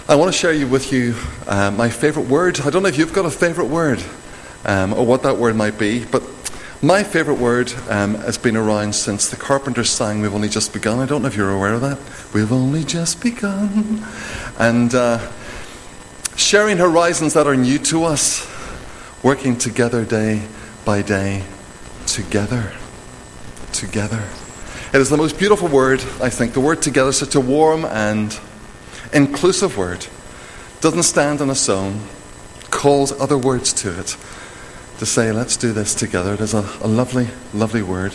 I want to share with you my favourite word. I don't know if you've got a favourite word or what that word might be, but my favourite word has been around since the Carpenters sang We've Only Just Begun. I don't know if you're aware of that. We've only just begun. And sharing horizons that are new to us, working together day by day, together. It is the most beautiful word, I think. The word together is such a warm and inclusive word. Doesn't stand on its own. Calls other words to it to say, let's do this together. It is a lovely, lovely word.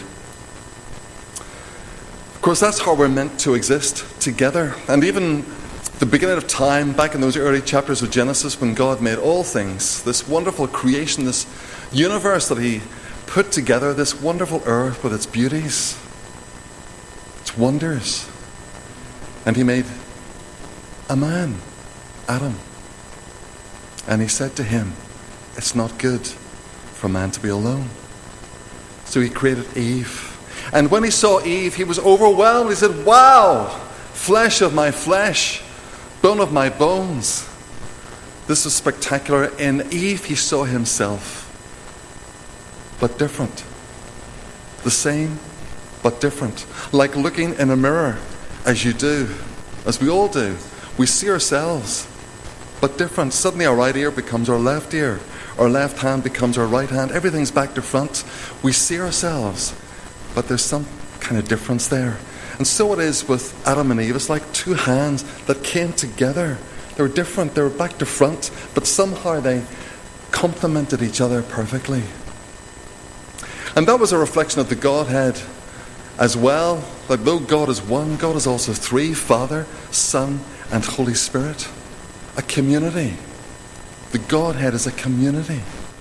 Of course, that's how we're meant to exist, together. And even the beginning of time, back in those early chapters of Genesis, when God made all things, this wonderful creation, this universe that He put together, this wonderful earth with its beauties, its wonders. And He made a man, Adam. And He said to him, it's not good for man to be alone. So He created Eve. And when He saw Eve, He was overwhelmed. He said, wow, flesh of my flesh, bone of my bones. This is spectacular. In Eve, He saw Himself, but different. The same, but different. Like looking in a mirror, as you do, as we all do. We see ourselves, but different. Suddenly our right ear becomes our left ear. Our left hand becomes our right hand. Everything's back to front. We see ourselves, but there's some kind of difference there. And so it is with Adam and Eve. It's like two hands that came together. They were different. They were back to front, but somehow they complemented each other perfectly. And that was a reflection of the Godhead as well. Like though God is one, God is also three: Father, Son, and Holy Spirit. A community. The Godhead is a community.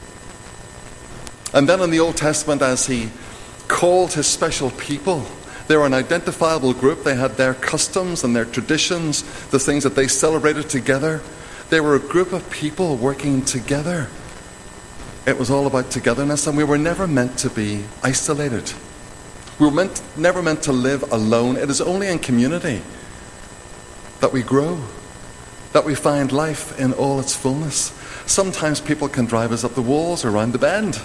And then in the Old Testament, as He called His special people, they were an identifiable group. They had their customs and their traditions, the things that they celebrated together. They were a group of people working together. It was all about togetherness, and we were never meant to be isolated. We were never meant to live alone. It is only in community that we grow, that we find life in all its fullness. Sometimes people can drive us up the walls or around the bend.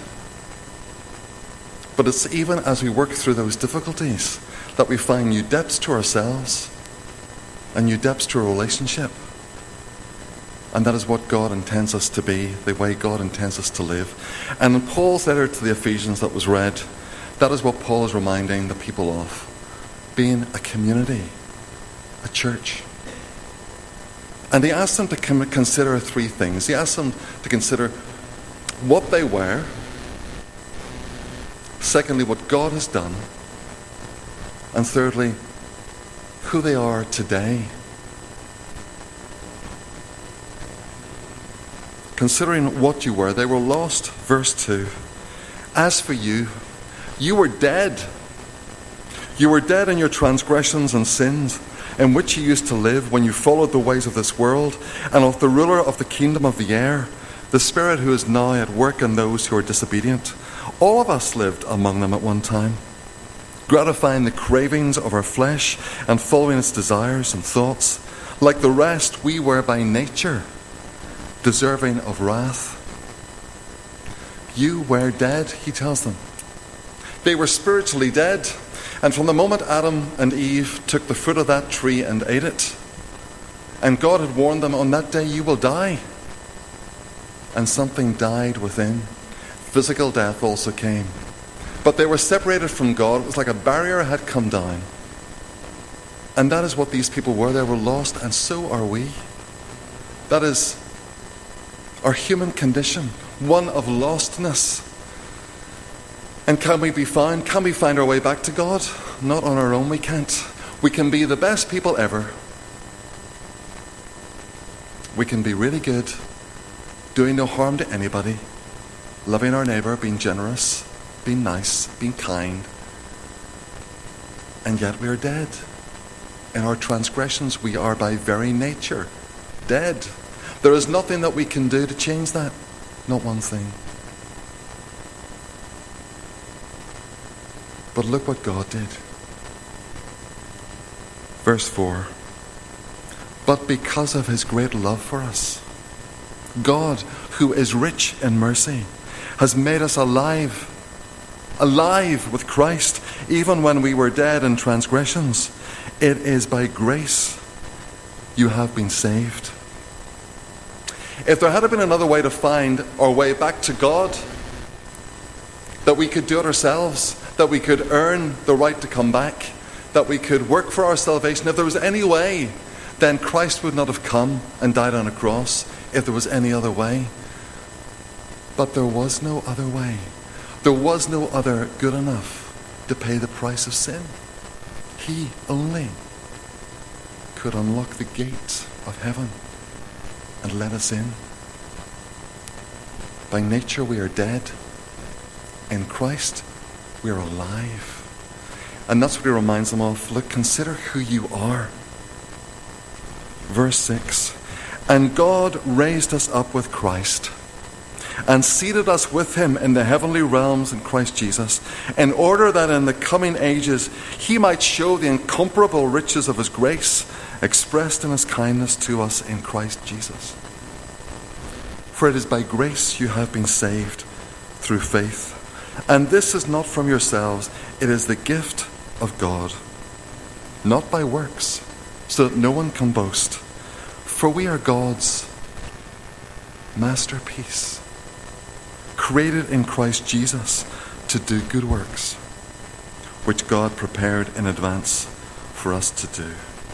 But it's even as we work through those difficulties that we find new depths to ourselves and new depths to our relationship. And that is what God intends us to be, the way God intends us to live. And in Paul's letter to the Ephesians that was read, that is what Paul is reminding the people of. Being a community, a church. And he asked them to consider three things. He asked them to consider what they were. Secondly, what God has done. And thirdly, who they are today. Considering what you were, they were lost. Verse 2. As for you, you were dead. You were dead in your transgressions and sins, in which you used to live when you followed the ways of this world and of the ruler of the kingdom of the air, the spirit who is now at work in those who are disobedient. All of us lived among them at one time, gratifying the cravings of our flesh and following its desires and thoughts. Like the rest, we were by nature deserving of wrath. You were dead, he tells them. They were spiritually dead. And from the moment Adam and Eve took the fruit of that tree and ate it, and God had warned them, on that day you will die. And something died within. Physical death also came. But they were separated from God. It was like a barrier had come down. And that is what these people were. They were lost, and so are we. That is our human condition, one of lostness. And can we be found? Can we find our way back to God? Not on our own, we can't. We can be the best people ever. We can be really good, doing no harm to anybody, loving our neighbour, being generous, being nice, being kind. And yet we are dead. In our transgressions, we are by very nature dead. There is nothing that we can do to change that. Not one thing. But look what God did. Verse 4. but because of his great love for us. God, who is rich in mercy, has made us alive with Christ, even when we were dead in transgressions. It is by grace you have been saved. If there had been another way to find our way back to God, that we could do it ourselves, that we could earn the right to come back, that we could work for our salvation, if there was any way, then Christ would not have come and died on a cross if there was any other way. But there was no other way. There was no other good enough to pay the price of sin. He only could unlock the gate of heaven and let us in. By nature we are dead. In Christ we are alive. And that's what he reminds them of. Look, consider who you are. Verse 6. And God raised us up with Christ and seated us with him in the heavenly realms in Christ Jesus, in order that in the coming ages he might show the incomparable riches of his grace expressed in his kindness to us in Christ Jesus. For it is by grace you have been saved through faith. And this is not from yourselves, it is the gift of God, not by works, so that no one can boast. For we are God's masterpiece, created in Christ Jesus to do good works, which God prepared in advance for us to do.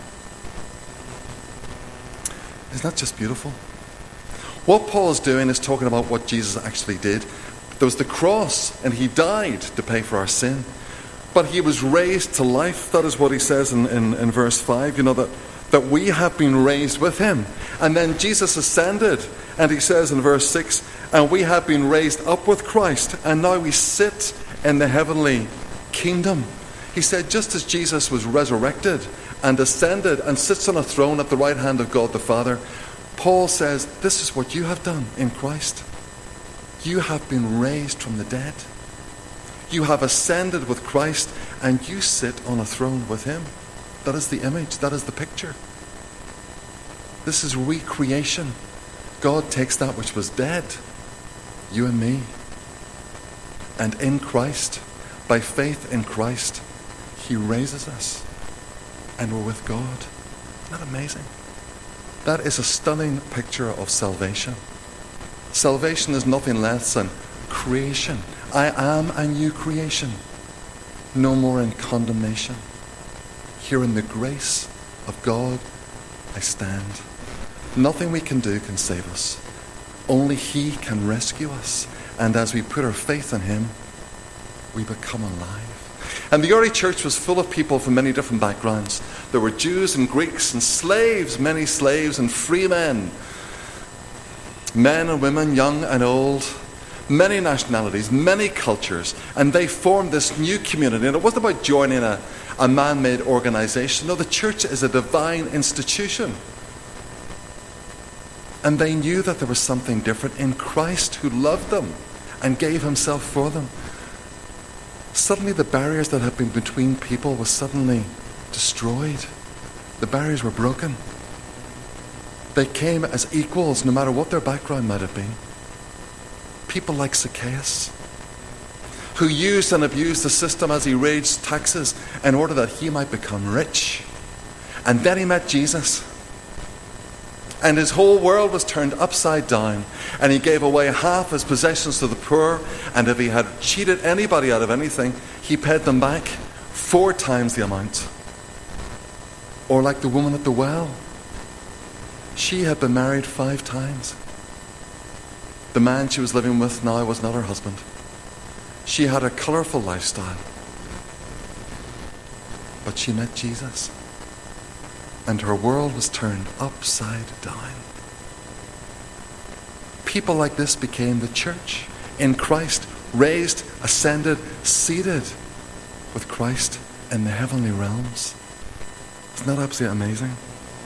Isn't that just beautiful? What Paul is doing is talking about what Jesus actually did. There was the cross, and he died to pay for our sin. But he was raised to life. That is what he says in verse 5, that we have been raised with him. And then Jesus ascended, and he says in verse 6, and we have been raised up with Christ, and now we sit in the heavenly kingdom. He said, just as Jesus was resurrected and ascended and sits on a throne at the right hand of God the Father, Paul says, this is what you have done in Christ. You have been raised from the dead. You have ascended with Christ, and you sit on a throne with him. That is the image. That is the picture. This is recreation. God takes that which was dead, you and me, and in Christ, by faith in Christ, he raises us, and we're with God. Isn't that amazing? That is a stunning picture of salvation. Salvation is nothing less than creation. I am a new creation, no more in condemnation. Here in the grace of God I stand. Nothing we can do can save us. Only he can rescue us. And as we put our faith in him, we become alive. And the early church was full of people from many different backgrounds. There were Jews and Greeks and slaves, many slaves and free men. Men and women, young and old. Many nationalities, many cultures. And they formed this new community. And it wasn't about joining a man-made organization. No, the church is a divine institution. And they knew that there was something different in Christ, who loved them and gave himself for them. Suddenly the barriers that had been between people were suddenly destroyed. The barriers were broken. They came as equals, no matter what their background might have been. People like Zacchaeus, who used and abused the system as he raised taxes in order that he might become rich. And then he met Jesus. And his whole world was turned upside down. And he gave away half his possessions to the poor. And if he had cheated anybody out of anything, he paid them back 4 times the amount. Or like the woman at the well. She had been married 5 times. The man she was living with now was not her husband. She had a colourful lifestyle. But she met Jesus. And her world was turned upside down. People like this became the church in Christ, raised, ascended, seated with Christ in the heavenly realms. Isn't that absolutely amazing?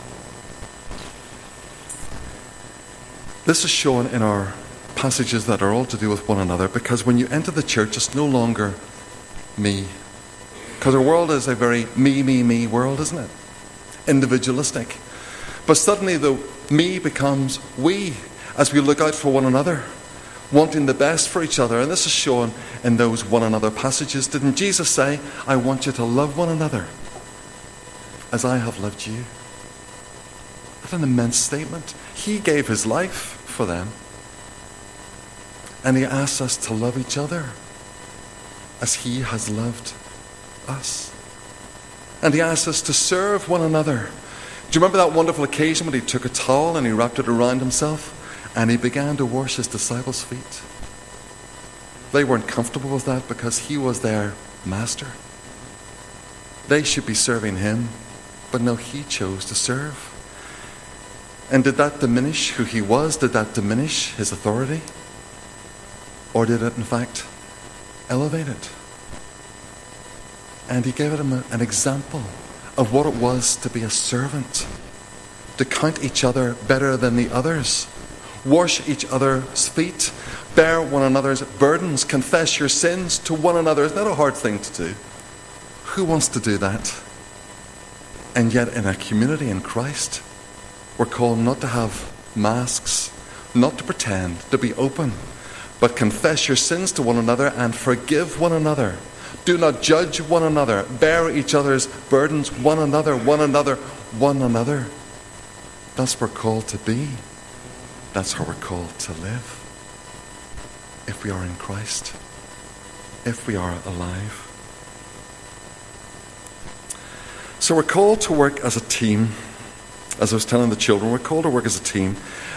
This is shown in our passages that are all to do with one another, because when you enter the church, it's no longer me. Because our world is a very me world, isn't it? Individualistic. But suddenly the me becomes we as we look out for one another, wanting the best for each other. And this is shown in those one another passages. Didn't Jesus say, I want you to love one another as I have loved you? What an immense statement. He gave his life for them. And he asks us to love each other as he has loved us. And he asks us to serve one another. Do you remember that wonderful occasion when he took a towel and he wrapped it around himself and he began to wash his disciples' feet? They weren't comfortable with that because he was their master. They should be serving him, but no, he chose to serve. And did that diminish who he was? Did that diminish his authority? Or did it, in fact, elevate it? And he gave them an example of what it was to be a servant, to count each other better than the others, wash each other's feet, bear one another's burdens, confess your sins to one another. Isn't that a hard thing to do? Who wants to do that? And yet in a community in Christ, we're called not to have masks, not to pretend, to be open, but confess your sins to one another and forgive one another. Do not judge one another. Bear each other's burdens, one another, one another, one another. That's what we're called to be. That's how we're called to live. If we are in Christ, if we are alive. So we're called to work as a team. As I was telling the children, we're called to work as a team.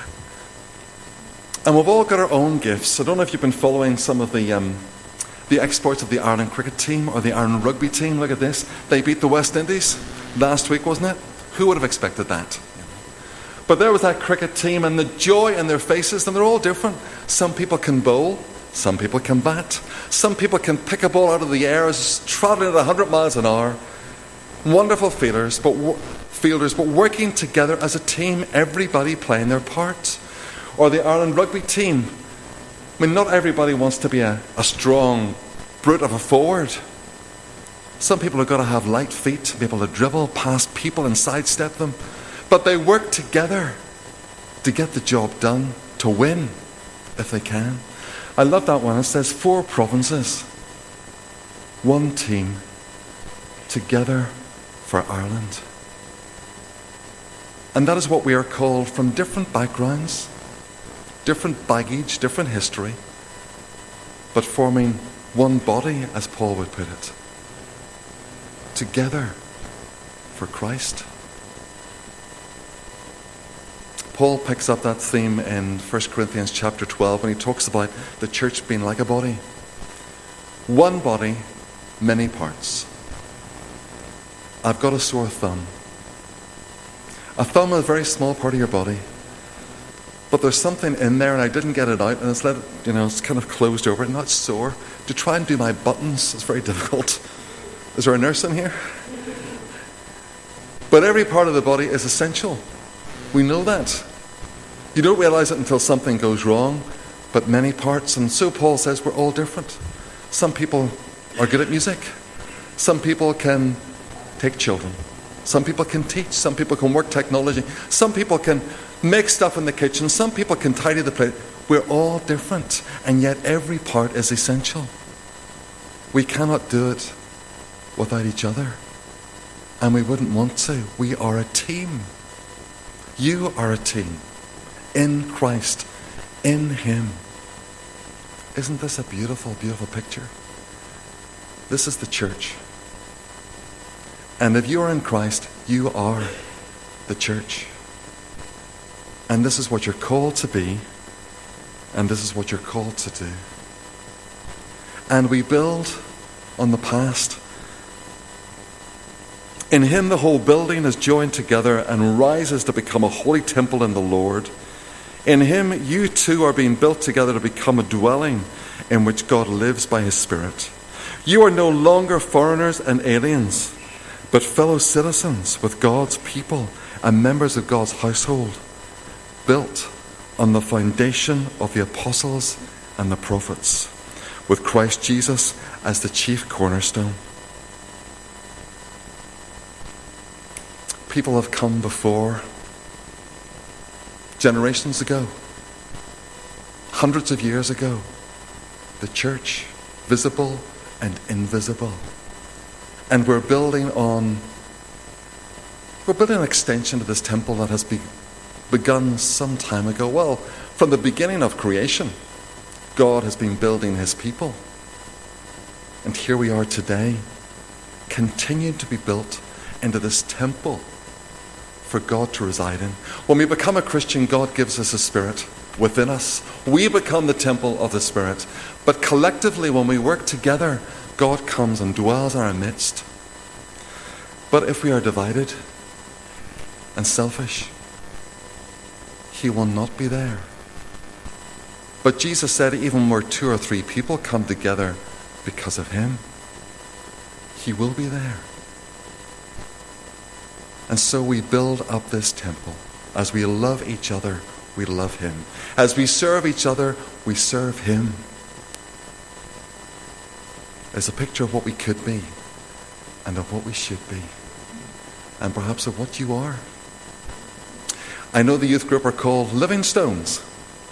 And we've all got our own gifts. I don't know if you've been following some of the exploits of the Ireland cricket team or the Ireland rugby team. Look at this. They beat the West Indies last week, wasn't it? Who would have expected that? But there was that cricket team and the joy in their faces, and they're all different. Some people can bowl. Some people can bat. Some people can pick a ball out of the air as traveling at 100 miles an hour. Wonderful fielders, but working together as a team, everybody playing their part. Or the Ireland rugby team. I mean, not everybody wants to be a strong brute of a forward. Some people have got to have light feet to be able to dribble past people and sidestep them. But they work together to get the job done, to win, if they can. I love that one. It says 4 provinces, 1 team, together for Ireland. And that is what we are called, from different backgrounds, different baggage, different history, but forming one body, as Paul would put it. Together for Christ. Paul picks up that theme in 1 Corinthians chapter 12 when he talks about the church being like a body. One body, many parts. I've got a sore thumb. A thumb is a very small part of your body. But there's something in there and I didn't get it out and it's kind of closed over and that's sore. To try and do my buttons is very difficult. Is there a nurse in here? But every part of the body is essential. We know that. You don't realize it until something goes wrong, but many parts. And so Paul says we're all different. Some people are good at music. Some people can take children. Some people can teach. Some people can work technology. Some people can make stuff in the kitchen. Some people can tidy the plate. We're all different, and yet every part is essential. We cannot do it without each other, and we wouldn't want to. We are a team. You are a team in Christ, in Him. Isn't this a beautiful, beautiful picture? This is the church. And if you are in Christ, you are the church. And this is what you're called to be, and this is what you're called to do. And we build on the past. In Him the whole building is joined together and rises to become a holy temple in the Lord. In Him you too are being built together to become a dwelling in which God lives by His Spirit. You are no longer foreigners and aliens, but fellow citizens with God's people and members of God's household, built on the foundation of the apostles and the prophets, with Christ Jesus as the chief cornerstone. People have come before generations ago, hundreds of years ago, the church, visible and invisible. And we're building an extension to this temple that has begun some time ago. Well, from the beginning of creation, God has been building his people. And here we are today, continuing to be built into this temple for God to reside in. When we become a Christian, God gives us a spirit within us. We become the temple of the Spirit. But collectively, when we work together, God comes and dwells in our midst. But if we are divided and selfish, he will not be there. But Jesus said even where 2 or 3 people come together because of him, he will be there. And so we build up this temple. As we love each other, we love him. As we serve each other, we serve him. It's a picture of what we could be and of what we should be, and perhaps of what you are. I know the youth group are called living stones.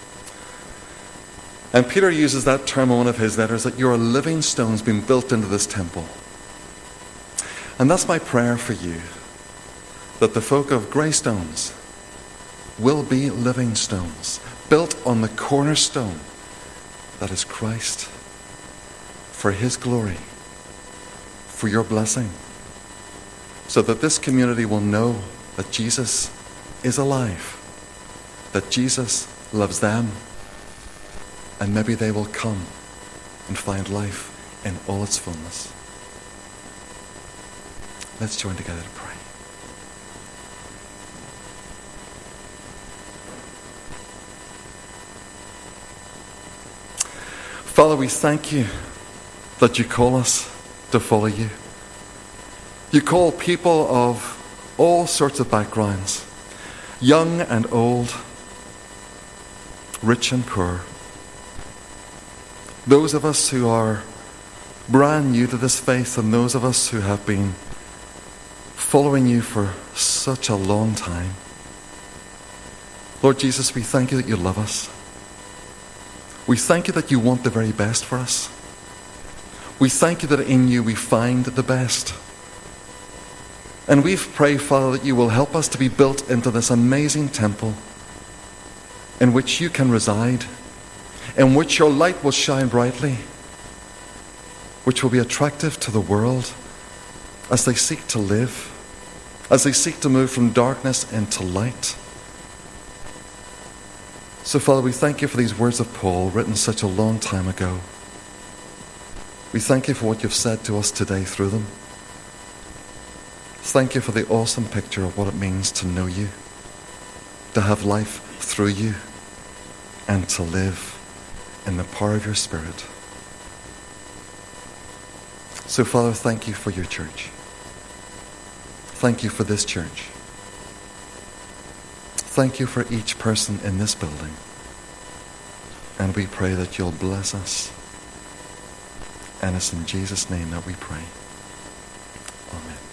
And Peter uses that term in one of his letters, that you are living stones being built into this temple. And that's my prayer for you, that the folk of Greystones will be living stones, built on the cornerstone that is Christ, for his glory, for your blessing, so that this community will know that Jesus is alive, that Jesus loves them, and maybe they will come and find life in all its fullness. Let's join together to pray. Father, we thank you that you call us to follow you. You call people of all sorts of backgrounds, young and old, rich and poor. Those of us who are brand new to this faith, and those of us who have been following you for such a long time. Lord Jesus, we thank you that you love us. We thank you that you want the very best for us. We thank you that in you we find the best. And we pray, Father, that you will help us to be built into this amazing temple in which you can reside, in which your light will shine brightly, which will be attractive to the world as they seek to live, as they seek to move from darkness into light. So, Father, we thank you for these words of Paul written such a long time ago. We thank you for what you've said to us today through them. Thank you for the awesome picture of what it means to know you, to have life through you, and to live in the power of your Spirit. So, Father, thank you for your church. Thank you for this church. Thank you for each person in this building. And we pray that you'll bless us. And it's in Jesus' name that we pray. Amen.